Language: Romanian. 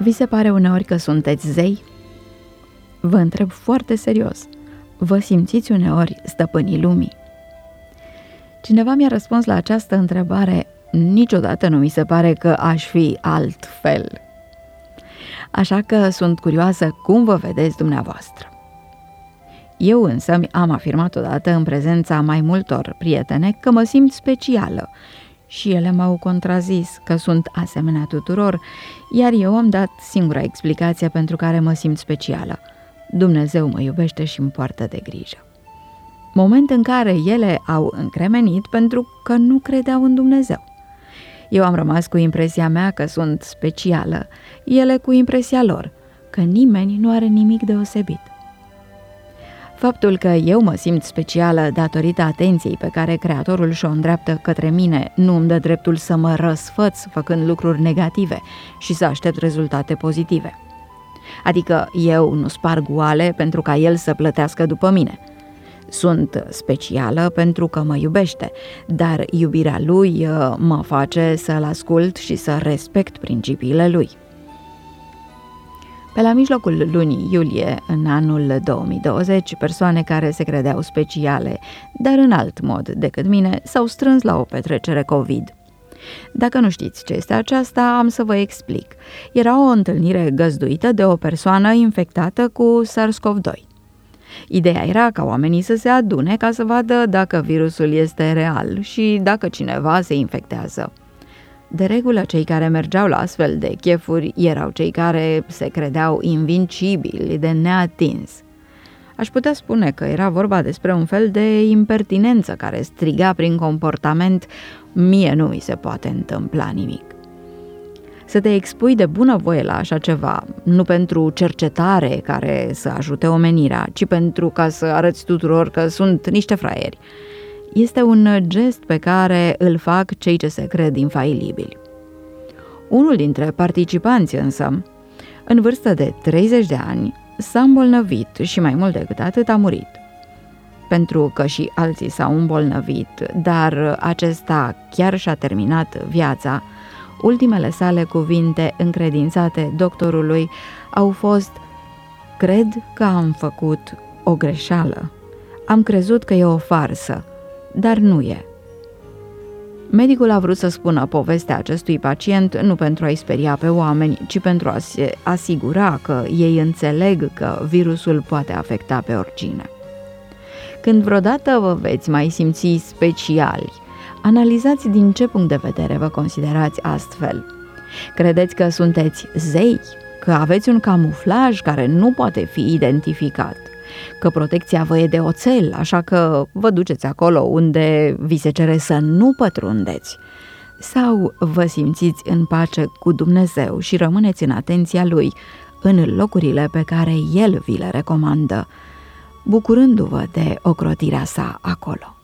Vi se pare uneori că sunteți zei? Vă întreb foarte serios. Vă simțiți uneori stăpânii lumii? Cineva mi-a răspuns la această întrebare: niciodată nu mi se pare că aș fi altfel. Așa că sunt curioasă cum vă vedeți dumneavoastră. Eu însă am afirmat odată în prezența mai multor prietene că mă simt specială și ele m-au contrazis că sunt asemenea tuturor, iar eu am dat singura explicație pentru care mă simt specială: Dumnezeu mă iubește și îmi poartă de grijă. Moment în care ele au încremenit pentru că nu credeau în Dumnezeu. Eu am rămas cu impresia mea că sunt specială, ele cu impresia lor că nimeni nu are nimic deosebit. Faptul că eu mă simt specială datorită atenției pe care Creatorul și-o îndreaptă către mine nu îmi dă dreptul să mă răsfăț făcând lucruri negative și să aștept rezultate pozitive. Adică eu nu sparg oale pentru ca El să plătească după mine. Sunt specială pentru că mă iubește, dar iubirea Lui mă face să-L ascult și să respect principiile Lui. Pe la mijlocul lunii iulie, în anul 2020, persoane care se credeau speciale, dar în alt mod decât mine, s-au strâns la o petrecere COVID. Dacă nu știți ce este aceasta, am să vă explic. Era o întâlnire găzduită de o persoană infectată cu SARS-CoV-2. Ideea era ca oamenii să se adune ca să vadă dacă virusul este real și dacă cineva se infectează. De regulă, cei care mergeau la astfel de chefuri erau cei care se credeau invincibili, de neatins. Aș putea spune că era vorba despre un fel de impertinență care striga prin comportament: mie nu mi se poate întâmpla nimic. Să te expui de bunăvoie la așa ceva, nu pentru cercetare care să ajute omenirea, ci pentru ca să arăți tuturor că sunt niște fraieri, este un gest pe care îl fac cei ce se cred infailibili. Unul dintre participanți însă, în vârstă de 30 de ani, s-a îmbolnăvit și mai mult decât atât a murit. Pentru că și alții s-au îmbolnăvit, dar acesta chiar și-a terminat viața, ultimele sale cuvinte încredințate doctorului au fost: cred că am făcut o greșeală. Am crezut că e o farsă, dar nu e. Medicul a vrut să spună povestea acestui pacient nu pentru a-i speria pe oameni, ci pentru a se asigura că ei înțeleg că virusul poate afecta pe oricine. Când vreodată vă veți mai simți speciali, analizați din ce punct de vedere vă considerați astfel. Credeți că sunteți zei? Că aveți un camuflaj care nu poate fi identificat? Că protecția vă e de oțel, așa că vă duceți acolo unde vi se cere să nu pătrundeți? Sau vă simțiți în pace cu Dumnezeu și rămâneți în atenția Lui, în locurile pe care El vi le recomandă, bucurându-vă de ocrotirea sa acolo?